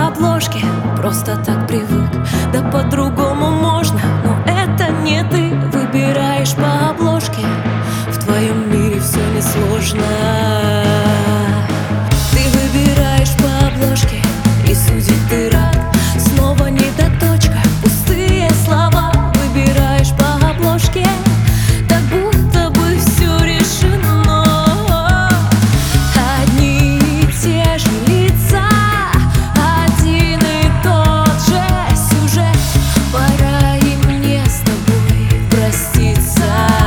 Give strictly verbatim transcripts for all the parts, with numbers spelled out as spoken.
по обложке, просто так привык. Да по-другому можно, но это не ты. Выбираешь по обложке, в твоем мире все несложно. Ты выбираешь по обложке, и судить ты рад. Снова недоточка, пустые слова. Выбираешь по обложке, так будто бы все решено. Одни и те же лица, один и тот же сюжет. Пора и мне с тобой проститься.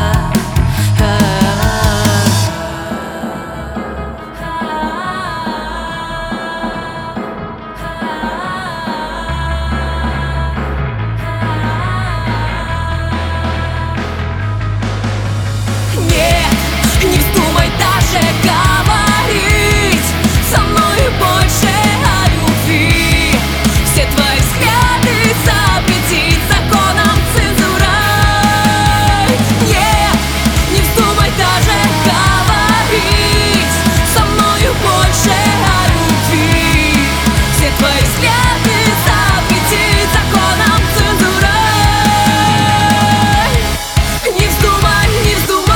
Не вздумай даже говорить со мною больше о любви. Все твои взгляды запретить законом цензурой. Нет, не вздумай даже говорить со мною больше о любви. Все твои взгляды запретить законом цензурой. Не вздумай, не вздумай.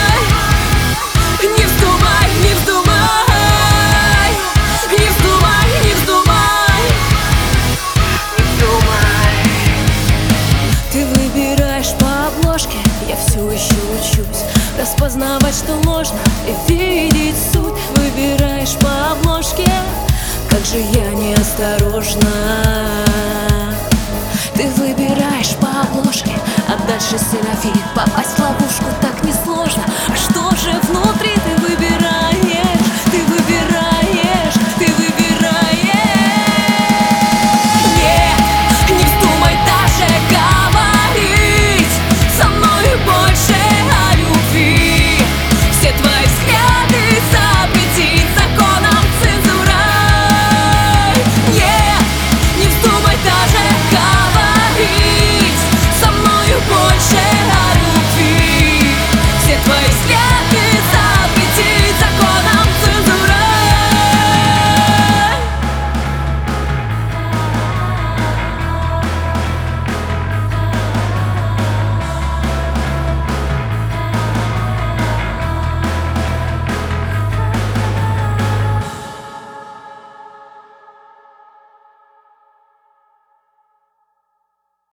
Я все еще учусь распознавать, что можно, и видеть суть. Выбираешь по обложке, как же я неосторожна. Ты выбираешь по обложке, а дальше серафит. Попасть в ловушку так несложно. А что же внутри?